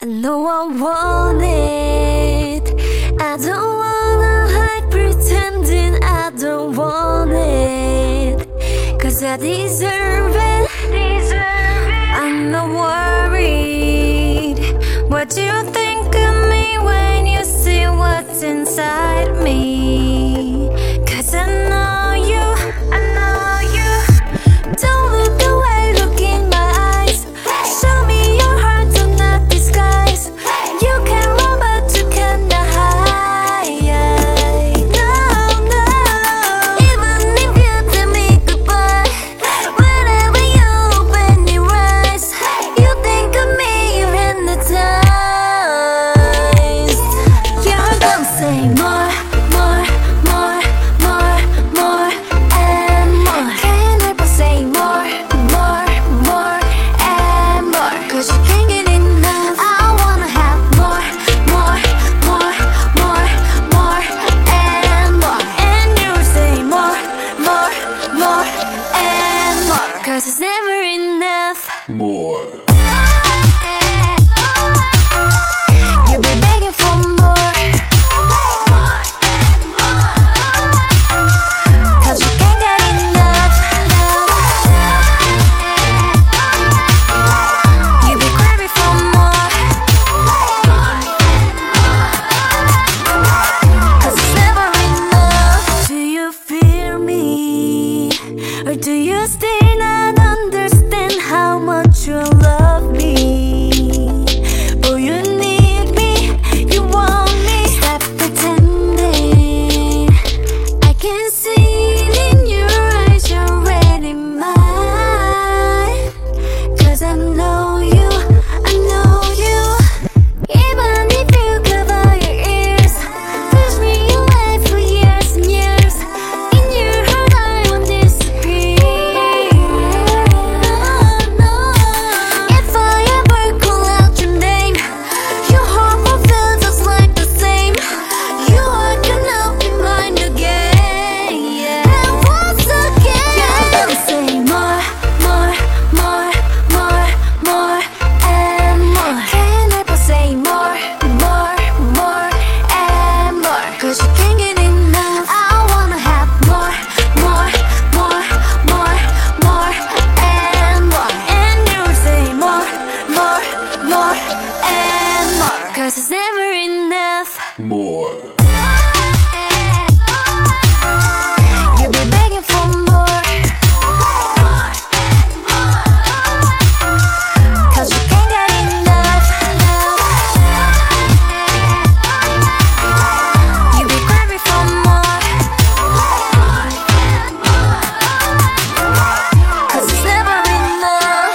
I know I want it. I don't wanna hide, pretending I don't want it. 'Cause I deserve it. I'm not worried. What do you think of me when you see what's inside me? 'Cause I know you. Don't look away, look in my eyes. Show me your heart, do not disguise. You can run but you cannot hide. No, no. Even if you tell me goodbye, whenever you open your eyes, you think of me, you're hypnotized. You're gonna say more, more, more, more, more, and more. Can't help but say more, more, more, and more. 'Cause you can't get enough. I wanna have more, more, more, more, more, and more. And you say more, more, more, and more. 'Cause it's never enough. More. You'll be begging for more. 'Cause you can't get enough. You'll be craving for more. 'Cause it's never enough. Do you fear me? Or do you still not understand how much you love me? Oh, you need me, you want me. Stop pretending. I can see it in your eyes, you're already mine. 'Cause I know you, I know you. Even if you cover your ears, push me away for years and years. In your heart I won't disappear. No. If I ever call out your name, your heart will feel just like the same. You are gonna be mine again, yeah. And once again, you're gonna say more, more, more, more, more, and more. Can't help but say more, more, more, and more. 'Cause you can't get enough. I wanna have more, more, more, more, more, and more. And you say more, more, more, and more. 'Cause it's never enough. More. You'll be begging for more. 'Cause you can't get enough. You'll be craving for more. 'Cause it's never enough.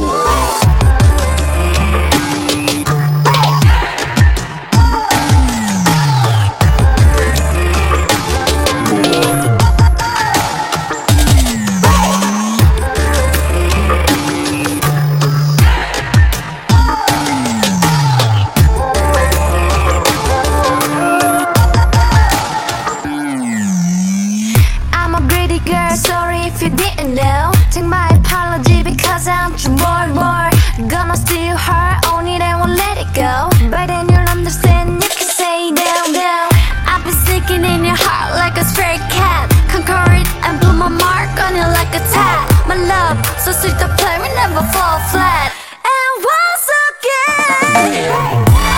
I'm a greedy girl, sorry if you didn't know. Take my apology because I'm too more. Gonna steal her, own it and won't let it go. But then you'll understand, you can say no. I've been sneaking in your heart like a stray cat. Conquer it and put my mark on you like a tat. My love, so sweet to play, we never fall flat. And once again,